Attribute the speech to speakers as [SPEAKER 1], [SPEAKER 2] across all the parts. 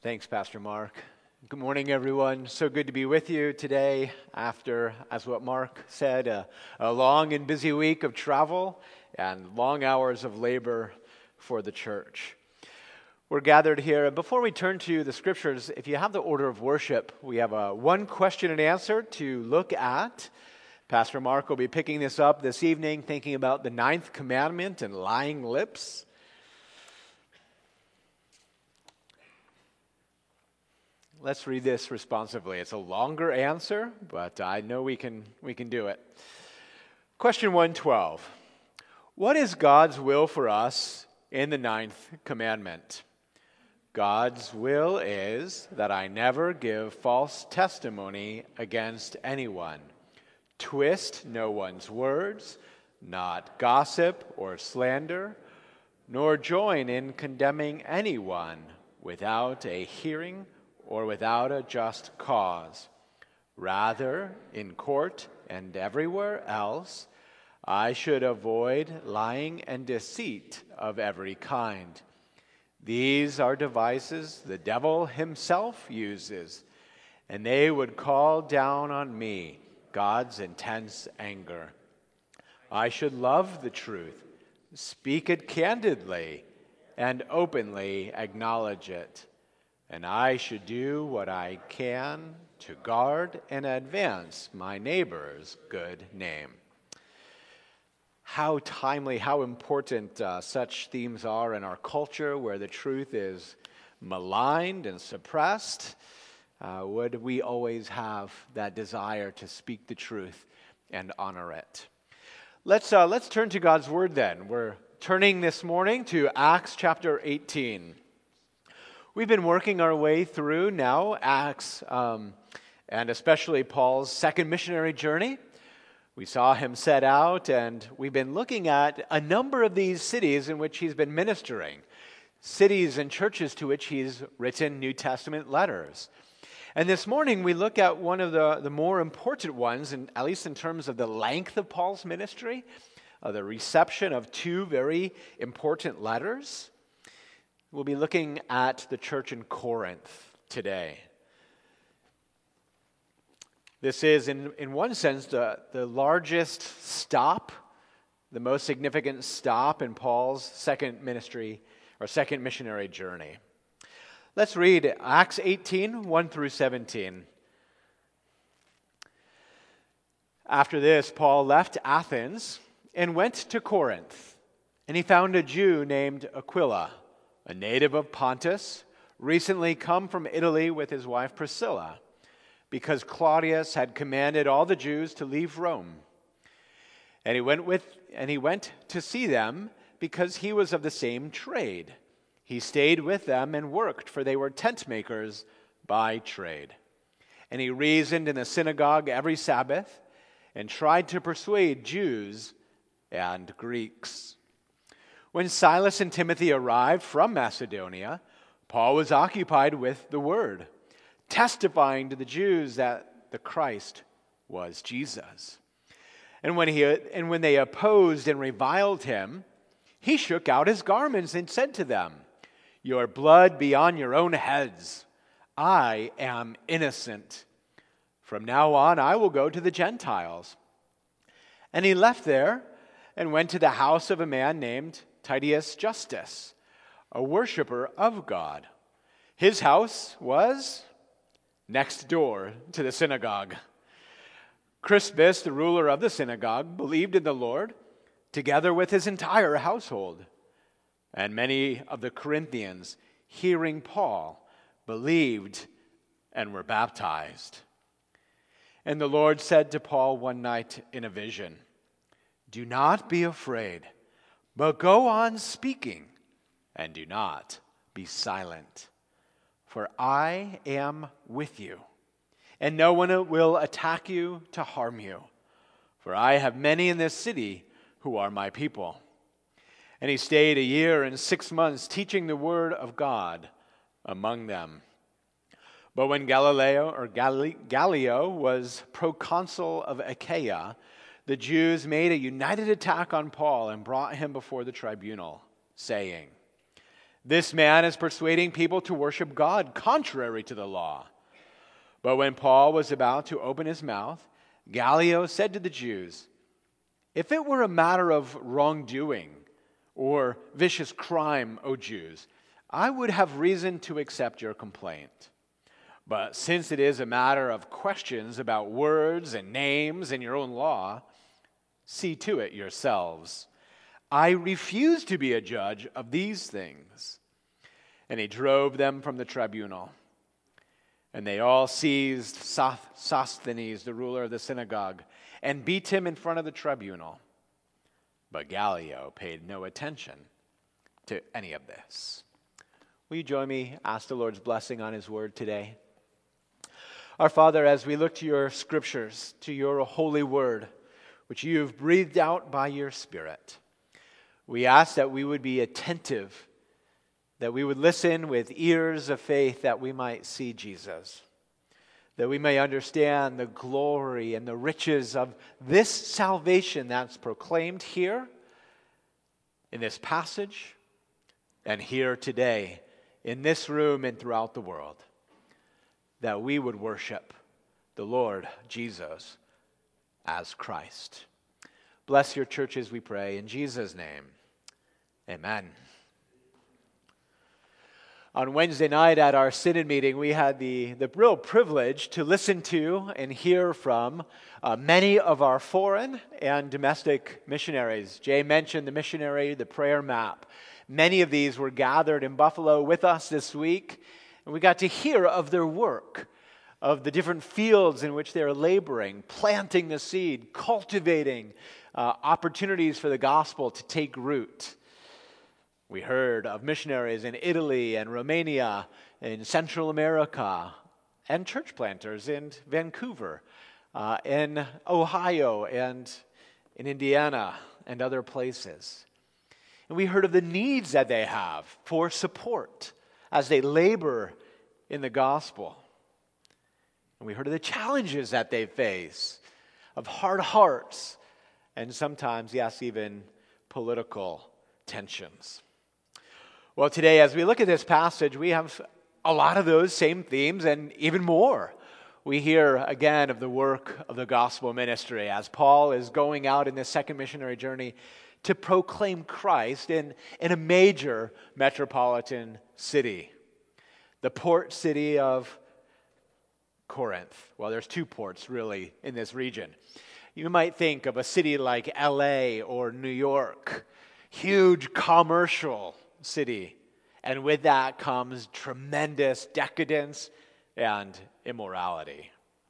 [SPEAKER 1] Thanks, Pastor Mark. Good morning, everyone. So good to be with you today after, as what Mark said, a long and busy week of travel and long hours of labor for the church. We're gathered here. Before we turn to the scriptures, if you have the order of worship, we have one question and answer to look at. Pastor Mark will be picking this up this evening, thinking about the ninth commandment and lying lips. Let's read this responsively. It's a longer answer, but I know we can do it. Question 112. What is God's will for us in the ninth commandment? God's will is that I never give false testimony against anyone, twist no one's words, not gossip or slander, nor join in condemning anyone without a hearing or without a just cause. Rather, in court and everywhere else, I should avoid lying and deceit of every kind. These are devices the devil himself uses, and they would call down on me God's intense anger. I should love the truth, speak it candidly, and openly acknowledge it. And I should do what I can to guard and advance my neighbor's good name. How timely, how important such themes are in our culture where the truth is maligned and suppressed. Would we always have that desire to speak the truth and honor it? Let's turn to God's Word then. We're turning this morning to Acts chapter 18. We've been working our way through now Acts, and especially Paul's second missionary journey. We saw him set out, and we've been looking at a number of these cities in which he's been ministering, cities and churches to which he's written New Testament letters. And this morning we look at one of the more important ones, and at least in terms of the length of Paul's ministry, the reception of two very important letters. We'll be looking at the church in Corinth today. This is, in one sense, the largest stop, the most significant stop in Paul's second missionary journey. Let's read Acts 18, 1 through 17. After this, Paul left Athens and went to Corinth, and he found a Jew named Aquila, a native of Pontus, recently come from Italy with his wife Priscilla, because Claudius had commanded all the Jews to leave Rome. And he went to see them because he was of the same trade. He stayed with them and worked, for they were tent makers by trade. And he reasoned in the synagogue every Sabbath and tried to persuade Jews and Greeks. When Silas and Timothy arrived from Macedonia, Paul was occupied with the word, testifying to the Jews that the Christ was Jesus. And when they opposed and reviled him, he shook out his garments and said to them, "Your blood be on your own heads. I am innocent. From now on I will go to the Gentiles." And he left there and went to the house of a man named Titius Justus, a worshiper of God. His house was next door to the synagogue. Crispus, the ruler of the synagogue, believed in the Lord, together with his entire household. And many of the Corinthians, hearing Paul, believed and were baptized. And the Lord said to Paul one night in a vision, "Do not be afraid, but go on speaking, and do not be silent. For I am with you, and no one will attack you to harm you. For I have many in this city who are my people." And he stayed 1 year and 6 months teaching the word of God among them. But when Gallio was proconsul of Achaia, the Jews made a united attack on Paul and brought him before the tribunal, saying, This man is persuading people to worship God contrary to the law." But when Paul was about to open his mouth, Gallio said to the Jews, "If it were a matter of wrongdoing or vicious crime, O Jews, I would have reason to accept your complaint. But since it is a matter of questions about words and names in your own law, see to it yourselves. I refuse to be a judge of these things." And he drove them from the tribunal. And they all seized Sosthenes, the ruler of the synagogue, and beat him in front of the tribunal. But Gallio paid no attention to any of this. Will you join me, ask the Lord's blessing on his word today? Our Father, as we look to your scriptures, to your holy word, which you have breathed out by your Spirit, we ask that we would be attentive, that we would listen with ears of faith, that we might see Jesus, that we may understand the glory and the riches of this salvation that's proclaimed here in this passage and here today in this room and throughout the world, that we would worship the Lord Jesus as Christ. Bless your churches, we pray, in Jesus' name. Amen. On Wednesday night at our synod meeting, we had the real privilege to listen to and hear from many of our foreign and domestic missionaries. Jay mentioned the missionary, the prayer map. Many of these were gathered in Buffalo with us this week, and we got to hear of their work, of the different fields in which they're laboring, planting the seed, cultivating opportunities for the gospel to take root. We heard of missionaries in Italy and Romania, in Central America, and church planters in Vancouver, in Ohio, and in Indiana, and other places. And we heard of the needs that they have for support as they labor in the gospel. And we heard of the challenges that they face, of hard hearts, and sometimes, yes, even political tensions. Well, today, as we look at this passage, we have a lot of those same themes and even more. We hear again of the work of the gospel ministry as Paul is going out in this second missionary journey to proclaim Christ in a major metropolitan city, the port city of Corinth. Well, there's two ports really in this region. You might think of a city like LA or New York, huge commercial city, and with that comes tremendous decadence and immorality.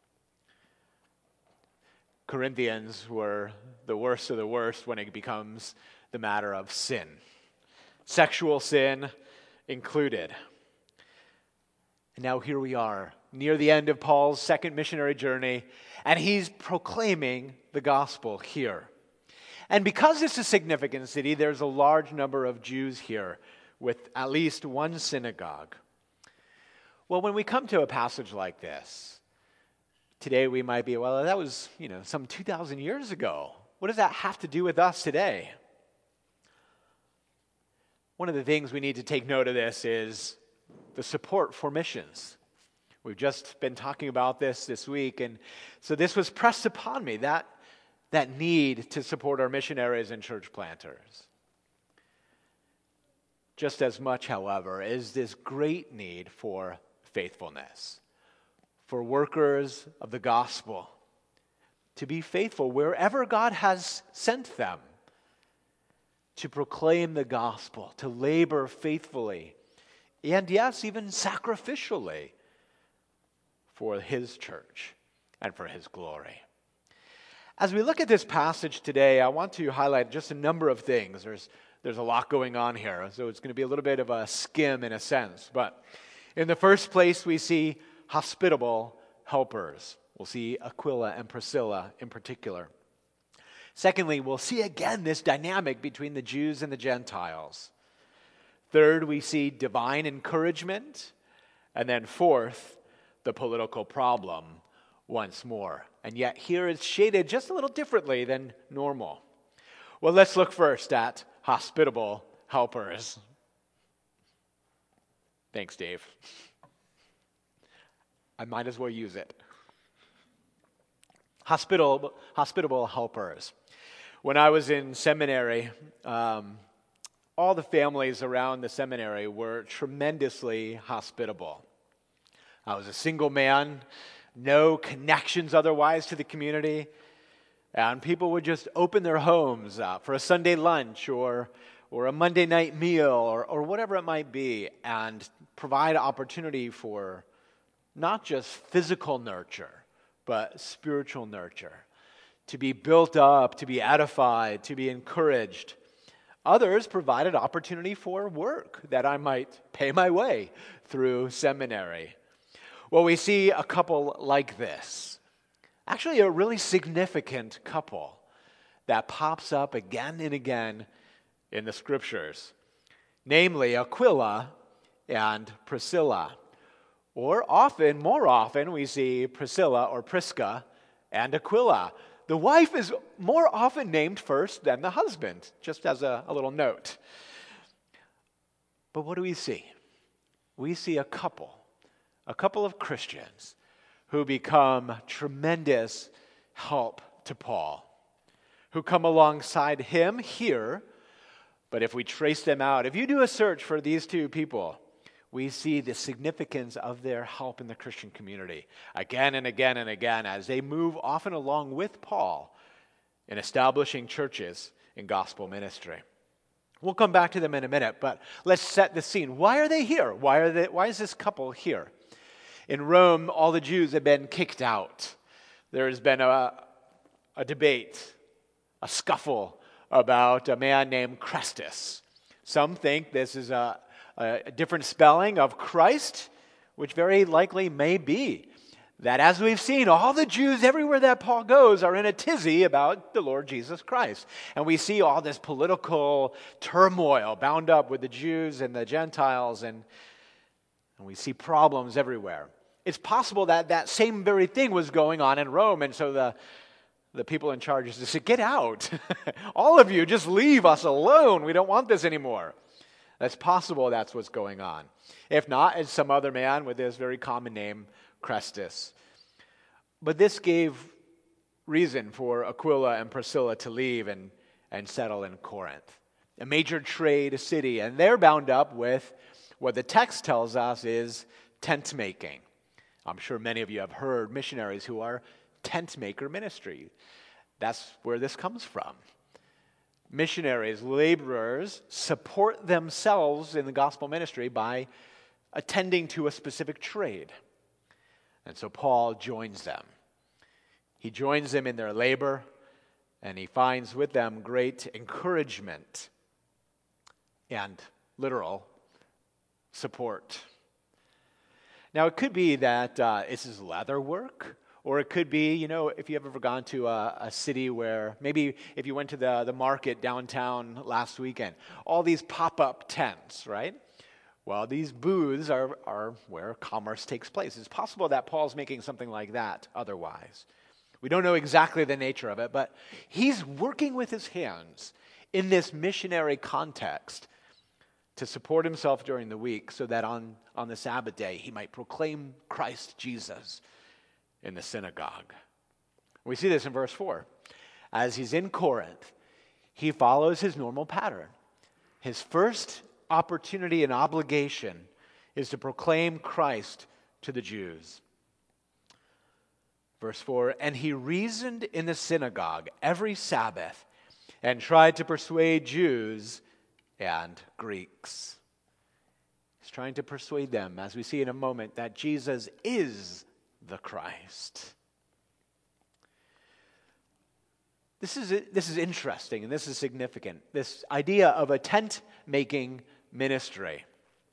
[SPEAKER 1] Corinthians were the worst of the worst when it becomes the matter of sin, sexual sin included. And now here we are, near the end of Paul's second missionary journey, and he's proclaiming the gospel here. And because it's a significant city, there's a large number of Jews here with at least one synagogue. Well, when we come to a passage like this, today we might be, well, that was, some 2,000 years ago. What does that have to do with us today? One of the things we need to take note of this is the support for missions. We've just been talking about this week, and so this was pressed upon me, that need to support our missionaries and church planters. Just as much, however, is this great need for faithfulness, for workers of the gospel to be faithful wherever God has sent them, to proclaim the gospel, to labor faithfully, and yes, even sacrificially for his church and for his glory. As we look at this passage today, I want to highlight just a number of things. There's a lot going on here, so it's going to be a little bit of a skim in a sense. But in the first place, we see hospitable helpers. We'll see Aquila and Priscilla in particular. Secondly, we'll see again this dynamic between the Jews and the Gentiles. Third, we see divine encouragement. And then fourth, the political problem once more. And yet here it's shaded just a little differently than normal. Well, let's look first at hospitable helpers. Thanks, Dave. I might as well use it. Hospitable helpers. When I was in seminary, all the families around the seminary were tremendously hospitable. I was a single man, no connections otherwise to the community, and people would just open their homes for a Sunday lunch or a Monday night meal or whatever it might be, and provide opportunity for not just physical nurture, but spiritual nurture, to be built up, to be edified, to be encouraged. Others provided opportunity for work that I might pay my way through seminary. Well, we see a couple like this. Actually, a really significant couple that pops up again and again in the scriptures. Namely, Aquila and Priscilla. Or more often, we see Priscilla or Prisca and Aquila. The wife is more often named first than the husband, just as a little note. But what do we see? We see a couple of Christians who become tremendous help to Paul, who come alongside him here. But if we trace them out, if you do a search for these two people, we see the significance of their help in the Christian community again and again and again as they move often along with Paul in establishing churches in gospel ministry. We'll come back to them in a minute, but let's set the scene. Why are they here? Why is this couple here? In Rome, all the Jews have been kicked out. There has been a debate, a scuffle about a man named Chrestus. Some think this is a different spelling of Christ, which very likely may be. That as we've seen, all the Jews everywhere that Paul goes are in a tizzy about the Lord Jesus Christ. And we see all this political turmoil bound up with the Jews and the Gentiles, and we see problems everywhere. It's possible that same very thing was going on in Rome, and so the people in charge just said, "Get out. All of you, just leave us alone. We don't want this anymore." That's possible that's what's going on. If not, it's some other man with this very common name, Chrestus. But this gave reason for Aquila and Priscilla to leave and settle in Corinth, a major trade city. And they're bound up with what the text tells us is tent making. I'm sure many of you have heard missionaries who are tent maker ministry. That's where this comes from. Missionaries, laborers, support themselves in the gospel ministry by attending to a specific trade. And so Paul joins them. He joins them in their labor, and he finds with them great encouragement and literal support. Now, it could be that this is leather work. Or it could be, if you've ever gone to a city where, maybe if you went to the market downtown last weekend, all these pop-up tents, right? Well, these booths are where commerce takes place. It's possible that Paul's making something like that otherwise. We don't know exactly the nature of it, but he's working with his hands in this missionary context to support himself during the week so that on the Sabbath day he might proclaim Christ Jesus in the synagogue. We see this in verse 4. As he's in Corinth, he follows his normal pattern. His first opportunity and obligation is to proclaim Christ to the Jews. Verse 4, and he reasoned in the synagogue every Sabbath and tried to persuade Jews and Greeks. He's trying to persuade them, as we see in a moment, that Jesus is the Christ. This is interesting and this is significant. This idea of a tent-making ministry.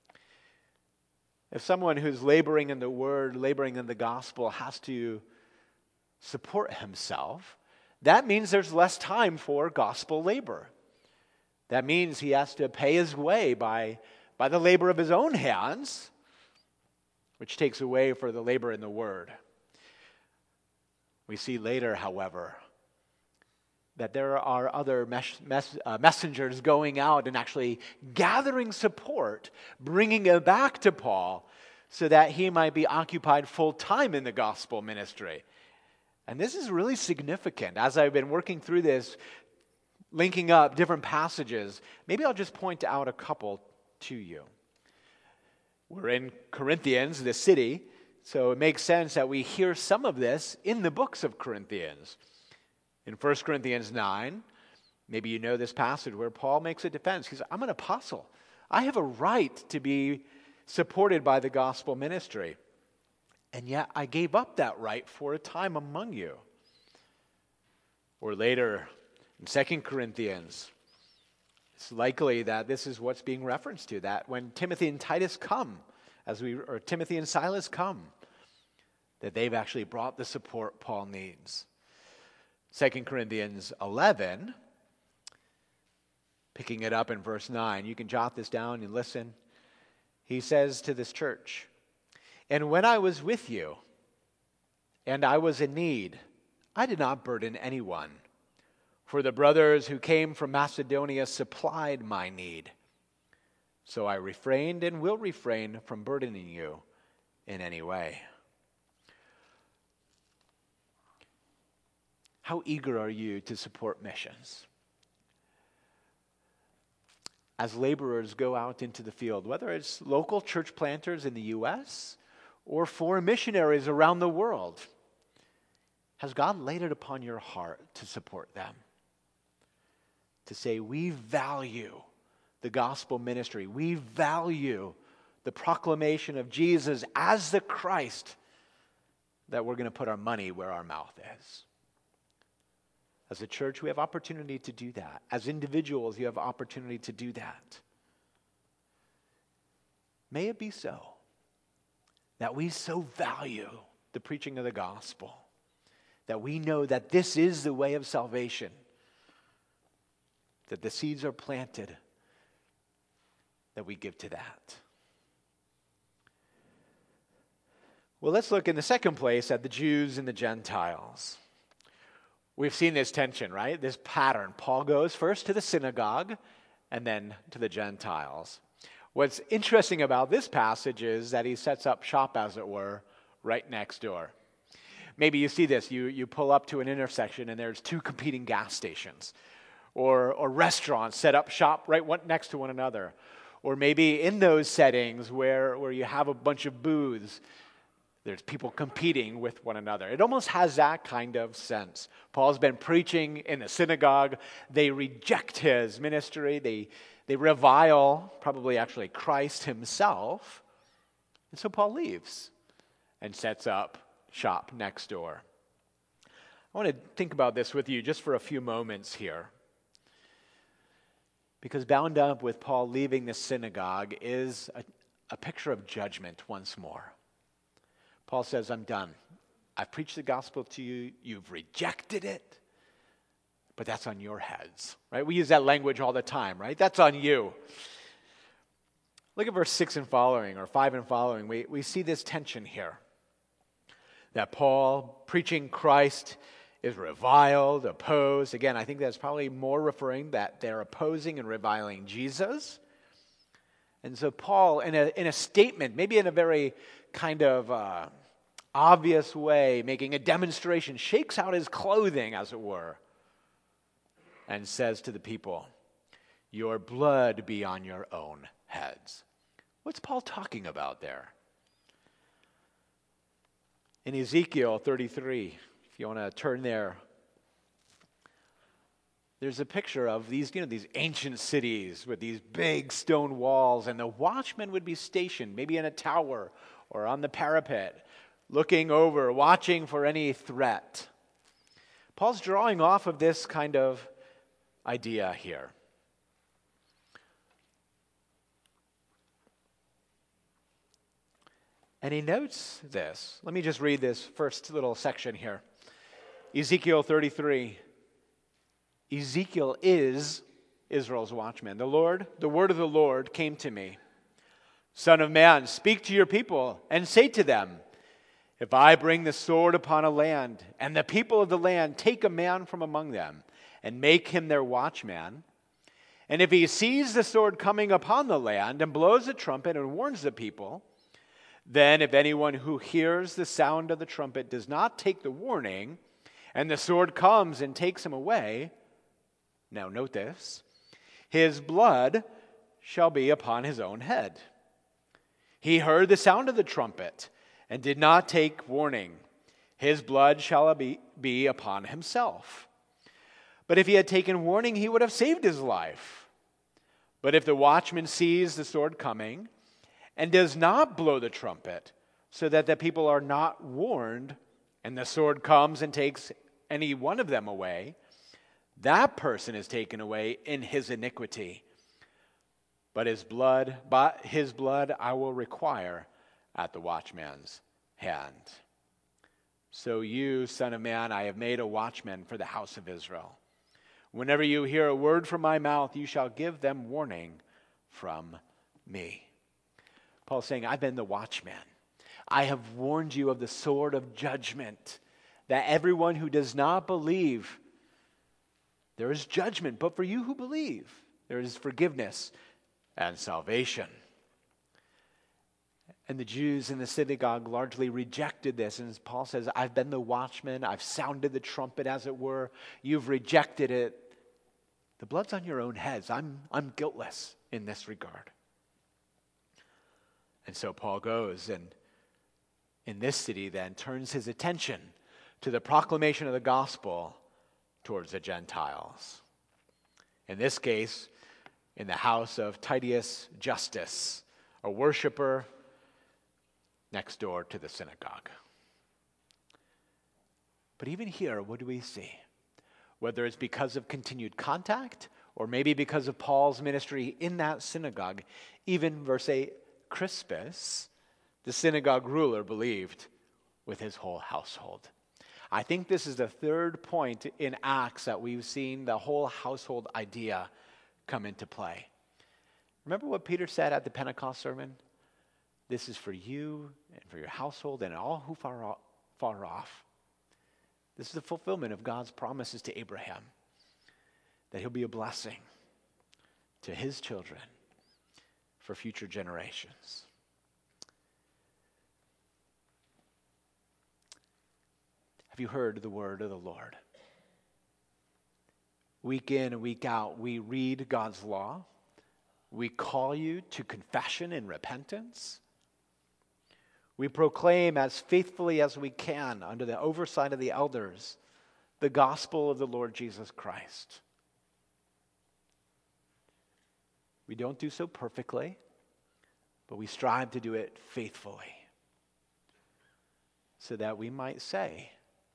[SPEAKER 1] If someone who's laboring in the word, laboring in the gospel, has to support himself, that means there's less time for gospel labor. That means he has to pay his way by the labor of his own hands, which takes away for the labor in the word. We see later, however, that there are other messengers going out and actually gathering support, bringing it back to Paul so that he might be occupied full time in the gospel ministry. And this is really significant. As I've been working through this, linking up different passages, maybe I'll just point out a couple to you. We're in Corinthians, the city, so it makes sense that we hear some of this in the books of Corinthians. In 1 Corinthians 9, maybe you know this passage where Paul makes a defense. He says, I'm an apostle. I have a right to be supported by the gospel ministry. And yet I gave up that right for a time among you. Or later in 2 Corinthians, it's likely that this is what's being referenced to, that when Timothy and Titus come, or Timothy and Silas come, that they've actually brought the support Paul needs. 2 Corinthians 11, picking it up in verse 9. You can jot this down and listen. He says to this church, "And when I was with you, and I was in need, I did not burden anyone, for the brothers who came from Macedonia supplied my need. So I refrained and will refrain from burdening you in any way." How eager are you to support missions? As laborers go out into the field, whether it's local church planters in the U.S. or foreign missionaries around the world, has God laid it upon your heart to support them? To say, we value the gospel ministry. We value the proclamation of Jesus as the Christ, that we're going to put our money where our mouth is. As a church, we have opportunity to do that. As individuals, you have opportunity to do that. May it be so that we so value the preaching of the gospel that we know that this is the way of salvation, that the seeds are planted, that we give to that. Well, let's look in the second place at the Jews and the Gentiles. We've seen this tension, right? This pattern. Paul goes first to the synagogue and then to the Gentiles. What's interesting about this passage is that he sets up shop, as it were, right next door. Maybe you see this. You pull up to an intersection and there's two competing gas stations. Or restaurants set up shop right next to one another. Or maybe in those settings where you have a bunch of booths, there's people competing with one another. It almost has that kind of sense. Paul's been preaching in the synagogue. They reject his ministry. They revile, probably actually Christ himself. And so Paul leaves and sets up shop next door. I want to think about this with you just for a few moments here. Because bound up with Paul leaving the synagogue is a picture of judgment once more. Paul says, I'm done. I've preached the gospel to you. You've rejected it. But that's on your heads, right? We use that language all the time, right? That's on you. Look at verse 6 and following, or 5 and following. We see this tension here. That Paul, preaching Christ, is reviled, opposed. Again, I think that's probably more referring that they're opposing and reviling Jesus. And so Paul, in a statement, maybe in a very kind of obvious way, making a demonstration, shakes out his clothing, as it were, and says to the people, your blood be on your own heads. What's Paul talking about there? In Ezekiel 33, if you want to turn there, there's a picture of these ancient cities with these big stone walls, and the watchmen would be stationed, maybe in a tower or on the parapet, looking over, watching for any threat. Paul's drawing off of this kind of idea here. And he notes this. Let me just read this first little section here. Ezekiel 33. Ezekiel is Israel's watchman. The word of the Lord came to me. Son of man, speak to your people and say to them, if I bring the sword upon a land, and the people of the land take a man from among them, and make him their watchman. And if he sees the sword coming upon the land and blows a trumpet and warns the people, then if anyone who hears the sound of the trumpet does not take the warning, and the sword comes and takes him away, now note this, his blood shall be upon his own head. He heard the sound of the trumpet and did not take warning. His blood shall be upon himself. But if he had taken warning, he would have saved his life. But if the watchman sees the sword coming and does not blow the trumpet, so that the people are not warned, and the sword comes and takes any one of them away, that person is taken away in his iniquity. But his blood I will require at the watchman's hand. So you, Son of Man, I have made a watchman for the house of Israel. Whenever you hear a word from my mouth, you shall give them warning from me. Paul's saying, I've been the watchman. I have warned you of the sword of judgment, that everyone who does not believe, there is judgment. But for you who believe, there is forgiveness and salvation. And the Jews in the synagogue largely rejected this. And as Paul says, I've been the watchman. I've sounded the trumpet, as it were. You've rejected it. The blood's on your own heads. I'm guiltless in this regard. And so Paul goes and in this city then turns his attention to the proclamation of the gospel towards the Gentiles. In this case, in the house of Titius Justus, a worshiper next door to the synagogue. But even here, what do we see? Whether it's because of continued contact or maybe because of Paul's ministry in that synagogue, even verse 8, Crispus, the synagogue ruler, believed with his whole household. I think this is the third point in Acts that we've seen the whole household idea come into play. Remember what Peter said at the Pentecost sermon? This is for you and for your household and all who far off. This is the fulfillment of God's promises to Abraham, that he'll be a blessing to his children for future generations. Have you heard the word of the Lord? Week in and week out, we read God's law. We call you to confession and repentance. We proclaim as faithfully as we can under the oversight of the elders the gospel of the Lord Jesus Christ. We don't do so perfectly, but we strive to do it faithfully so that we might say,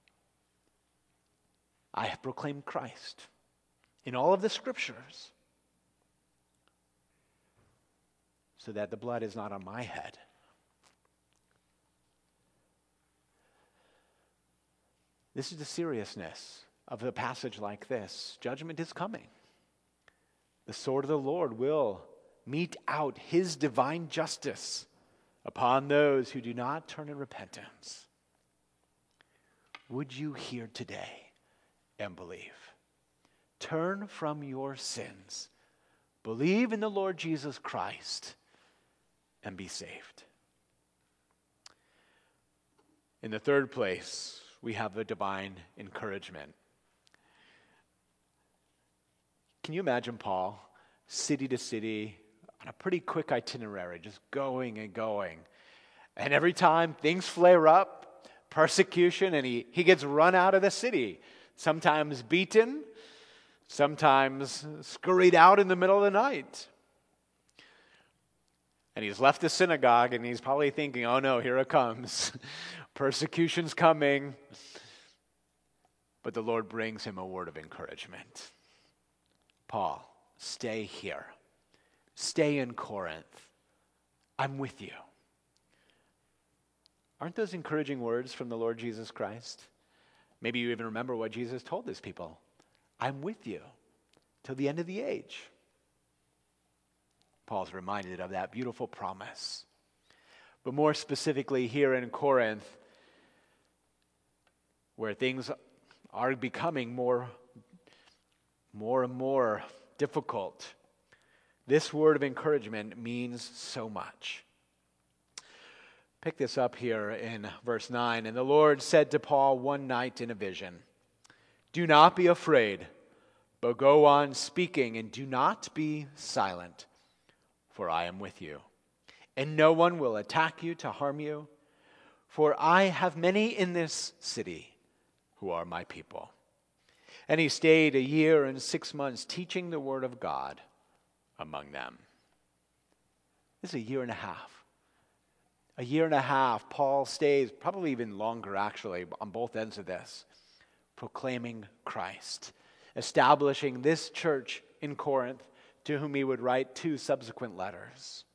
[SPEAKER 1] I have proclaimed Christ in all of the scriptures so that the blood is not on my head. This is the seriousness of a passage like this. Judgment is coming. The sword of the Lord will mete out his divine justice upon those who do not turn in repentance. Would you hear today and believe? Turn from your sins. Believe in the Lord Jesus Christ and be saved. In the third place, we have the divine encouragement. Can you imagine Paul, city to city, on a pretty quick itinerary, just going and going. And every time things flare up, persecution, and he gets run out of the city. Sometimes beaten, sometimes scurried out in the middle of the night. And he's left the synagogue and he's probably thinking, oh no, here it comes. Persecution's coming. But the Lord brings him a word of encouragement. Paul, stay here. Stay in Corinth. I'm with you. Aren't those encouraging words from the Lord Jesus Christ? Maybe you even remember what Jesus told his people. I'm with you till the end of the age. Paul's reminded of that beautiful promise. But more specifically here in Corinth, where things are becoming more more and more difficult, this word of encouragement means so much. Pick this up here in verse 9. And the Lord said to Paul one night in a vision, "Do not be afraid, but go on speaking, and do not be silent, for I am with you. And no one will attack you to harm you, for I have many in this city who are my people." And he stayed 1 year and 6 months teaching the word of God among them. This is 1.5 years. 1.5 years, Paul stays, probably even longer actually, on both ends of this, proclaiming Christ, establishing this church in Corinth, to whom he would write 2 subsequent letters,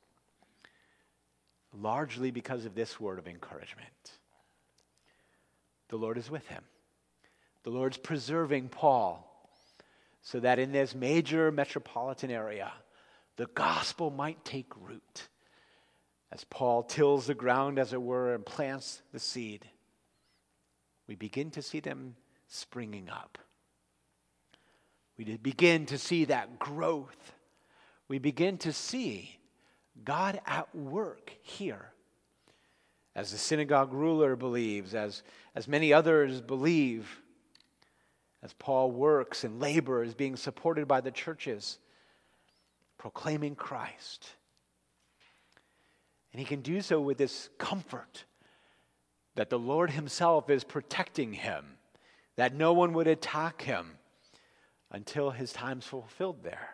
[SPEAKER 1] largely because of this word of encouragement. The Lord is with him. The Lord's preserving Paul so that in this major metropolitan area, the gospel might take root as Paul tills the ground, as it were, and plants the seed. We begin to see them springing up. We begin to see that growth. We begin to see God at work here. As the synagogue ruler believes, as many others believe, as Paul works and labors, being supported by the churches, proclaiming Christ. And he can do so with this comfort that the Lord himself is protecting him, that no one would attack him until his time's fulfilled there.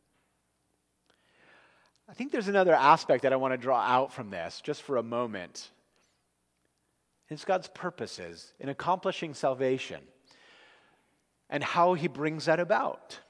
[SPEAKER 1] I think there's another aspect that I want to draw out from this, just for a moment. It's God's purposes in accomplishing salvation and how he brings that about.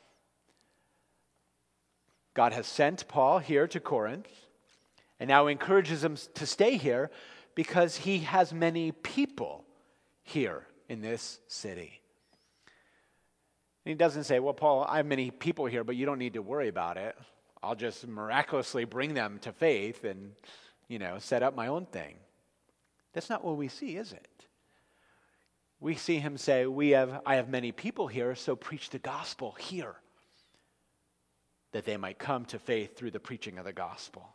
[SPEAKER 1] God has sent Paul here to Corinth and now encourages him to stay here because he has many people here in this city. And he doesn't say, "Well, Paul, I have many people here, but you don't need to worry about it. I'll just miraculously bring them to faith and, set up my own thing." That's not what we see, is it? We see him say, I have many people here, so preach the gospel here, that they might come to faith through the preaching of the gospel.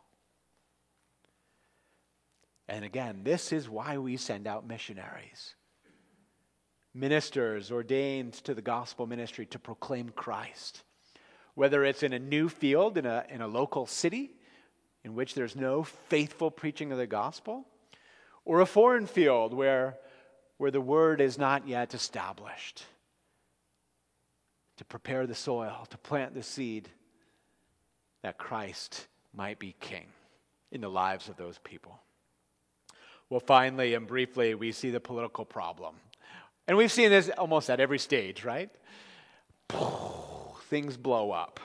[SPEAKER 1] And again, this is why we send out missionaries, ministers ordained to the gospel ministry to proclaim Christ. Whether it's in a new field, in a local city in which there's no faithful preaching of the gospel, or a foreign field where the word is not yet established, to prepare the soil, to plant the seed, that Christ might be king in the lives of those people. Well, finally and briefly, we see the political problem. And we've seen this almost at every stage, right? Things blow up.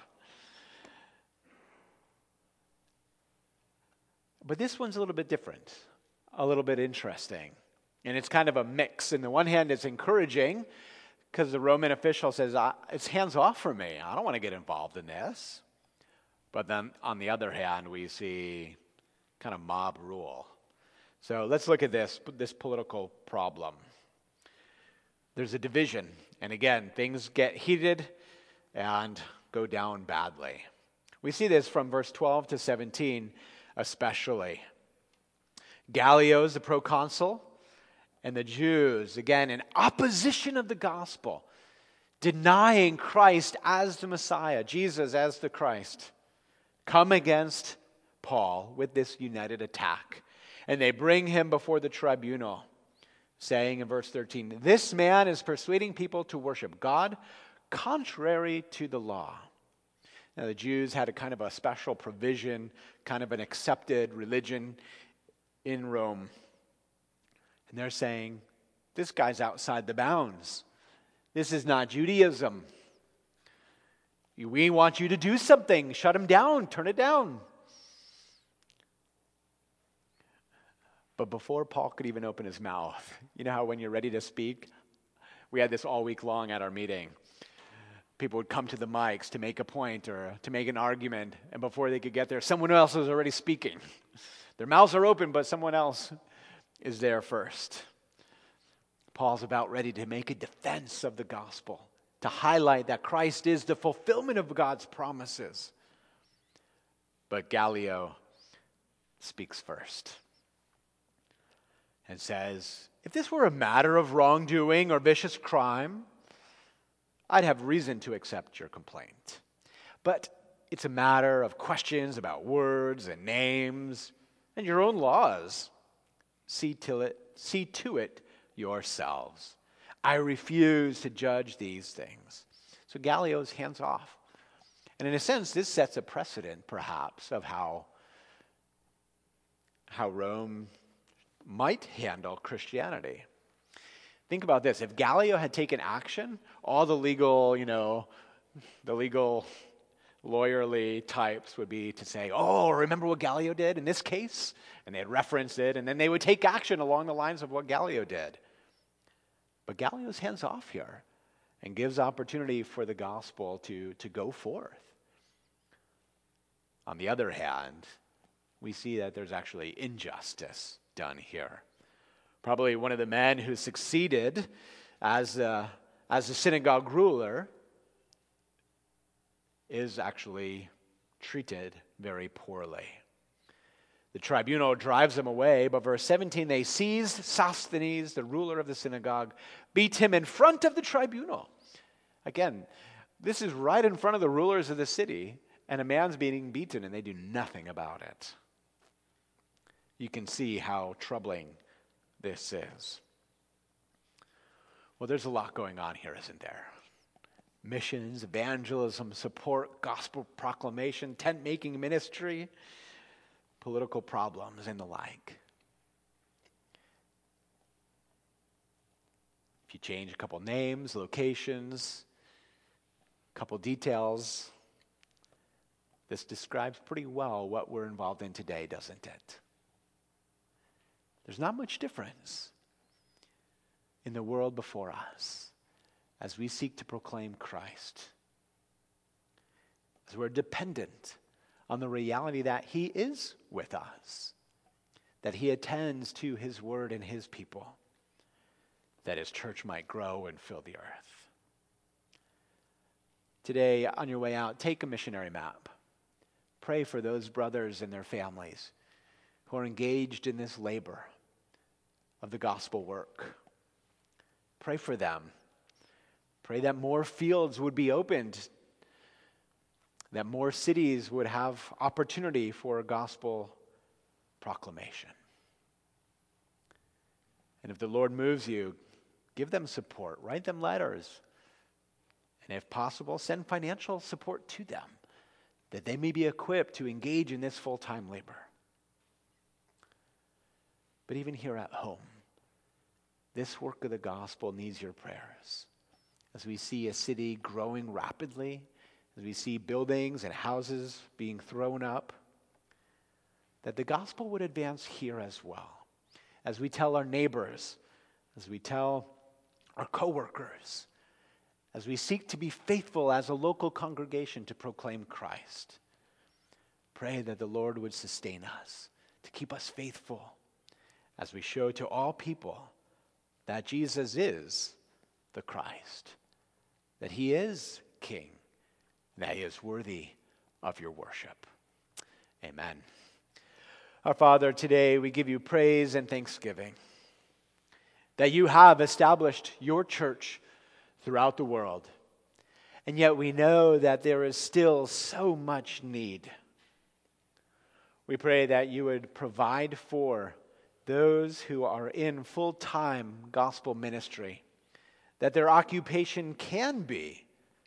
[SPEAKER 1] But this one's a little bit different, a little bit interesting. And it's kind of a mix. On the one hand, it's encouraging because the Roman official says, it's hands off from me. I don't want to get involved in this. But then on the other hand, we see kind of mob rule. So let's look at this political problem. There's a division. And again, things get heated and go down badly. We see this from verse 12 to 17 especially. Gallio, the proconsul, and the Jews, again, in opposition of the gospel, denying Christ as the Messiah, Jesus as the Christ, come against Paul with this united attack. And they bring him before the tribunal, saying in verse 13, "This man is persuading people to worship God contrary to the law." Now, the Jews had a kind of a special provision, kind of an accepted religion in Rome. And they're saying, this guy's outside the bounds. This is not Judaism. We want you to do something. Shut him down. Turn it down. But before Paul could even open his mouth, you know how when you're ready to speak? We had this all week long at our meeting. People would come to the mics to make a point or to make an argument, and before they could get there, someone else was already speaking. Their mouths are open, but someone else is there first. Paul's about ready to make a defense of the gospel to highlight that Christ is the fulfillment of God's promises. But Gallio speaks first and says, if this were a matter of wrongdoing or vicious crime, I'd have reason to accept your complaint. But it's a matter of questions about words and names and your own laws. See to it yourselves. I refuse to judge these things. So Gallio's hands off. And in a sense, this sets a precedent, perhaps, of how Rome might handle Christianity. Think about this. If Gallio had taken action, all the legal lawyerly types would be to say, oh, remember what Gallio did in this case? And they'd reference it, and then they would take action along the lines of what Gallio did. But Gallio's hands off here and gives opportunity for the gospel to go forth. On the other hand, we see that there's actually injustice done here. Probably one of the men who succeeded as a synagogue ruler is actually treated very poorly. The tribunal drives him away, but verse 17, they seized Sosthenes, the ruler of the synagogue, beat him in front of the tribunal. Again, this is right in front of the rulers of the city, and a man's being beaten, and they do nothing about it. You can see how troubling this is. Well, there's a lot going on here, isn't there? Missions, evangelism, support, gospel proclamation, tent-making ministry, political problems, and the like. If you change a couple names, locations, a couple details, this describes pretty well what we're involved in today, doesn't it? There's not much difference in the world before us as we seek to proclaim Christ, as we're dependent on the reality that He is with us, that He attends to His word and His people, that His church might grow and fill the earth. Today, on your way out, take a missionary map. Pray for those brothers and their families who are engaged in this labor of the gospel work. Pray for them. Pray that more fields would be opened, that more cities would have opportunity for gospel proclamation. And if the Lord moves you, give them support, write them letters, and if possible, send financial support to them, that they may be equipped to engage in this full-time labor. But even here at home, this work of the gospel needs your prayers. As we see a city growing rapidly, as we see buildings and houses being thrown up, that the gospel would advance here as well. As we tell our neighbors, as we tell our coworkers, as we seek to be faithful as a local congregation to proclaim Christ, pray that the Lord would sustain us, to keep us faithful, as we show to all people that Jesus is the Christ, that He is King, that He is worthy of your worship. Amen. Our Father, today we give you praise and thanksgiving that you have established your church throughout the world, and yet we know that there is still so much need. We pray that you would provide for those who are in full-time gospel ministry, that their occupation can be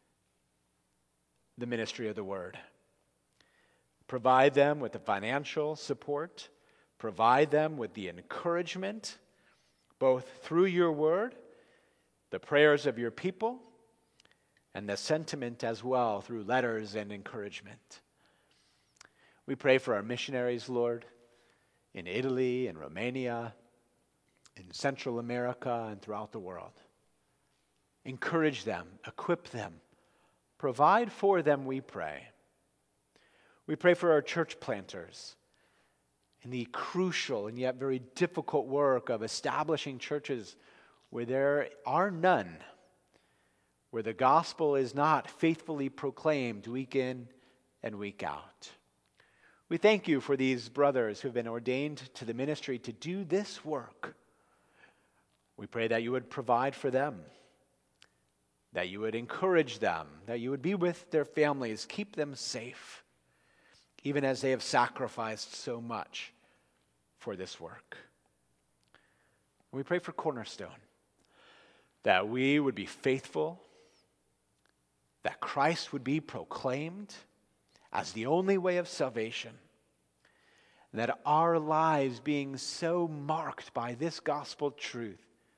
[SPEAKER 1] the ministry of the word. Provide them with the financial support, provide them with the encouragement, both through your word, the prayers of your people, and the sentiment as well through letters and encouragement. We pray for our missionaries, Lord, in Italy and Romania, in Central America and throughout the world. Encourage them, equip them, provide for them, we pray. We pray for our church planters in the crucial and yet very difficult work of establishing churches where there are none. where the gospel is not faithfully proclaimed week in and week out. We thank you for these brothers who have been ordained to the ministry to do this work. We pray that you would provide for them, that you would encourage them, that you would be with their families, keep them safe, even as they have sacrificed so much for this work. We pray for Cornerstone, that we would be faithful, that Christ would be proclaimed as the only way of salvation, and that our lives, being so marked by this gospel truth,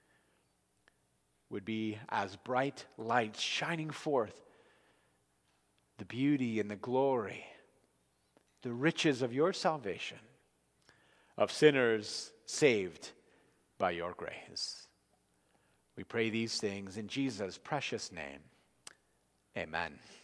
[SPEAKER 1] would be as bright lights shining forth the beauty and the glory, the riches of your salvation, of sinners saved by your grace. We pray these things in Jesus' precious name. Amen.